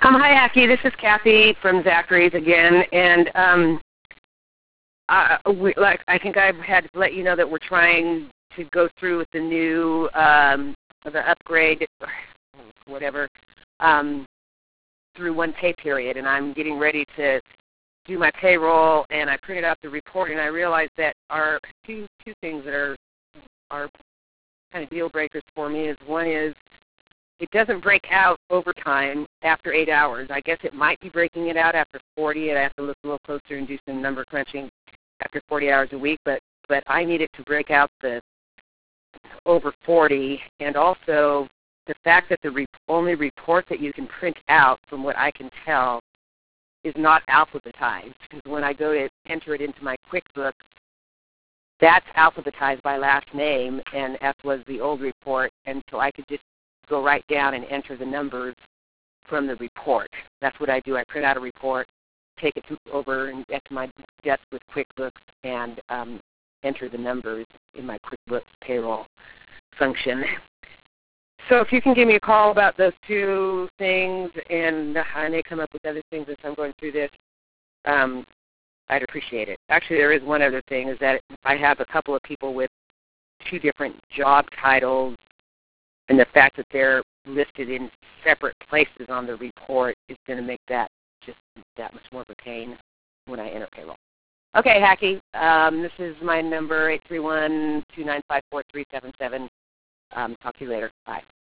Hi, Aki. This is Kathy from Zachary's again, and I think I've had to let you know that we're trying to go through with the new the upgrade, whatever, through one pay period, and I'm getting ready to do my payroll, and I printed out the report, and I realized that our two things that are kind of deal breakers for me is one is it doesn't break out overtime after 8 hours. I guess it might be breaking it out after 40, and I have to look a little closer and do some number crunching after 40 hours a week, but I need it to break out the over 40, and also the fact that the only report that you can print out, from what I can tell, is not alphabetized, because when I go to enter it into my QuickBooks, that's alphabetized by last name, and as was the old report, and so I could just go right down and enter the numbers from the report. That's what I do. I print out a report, take it over and get to my desk with QuickBooks, and enter the numbers in my QuickBooks payroll function. So if you can give me a call about those two things, and I may come up with other things as I'm going through this, I'd appreciate it. Actually, there is one other thing, is that I have a couple of people with two different job titles, and the fact that they're listed in separate places on the report is going to make that just that much more of a pain when I enter payroll. Okay, Hacky, this is my number, 831-295-4377. Talk to you later. Bye.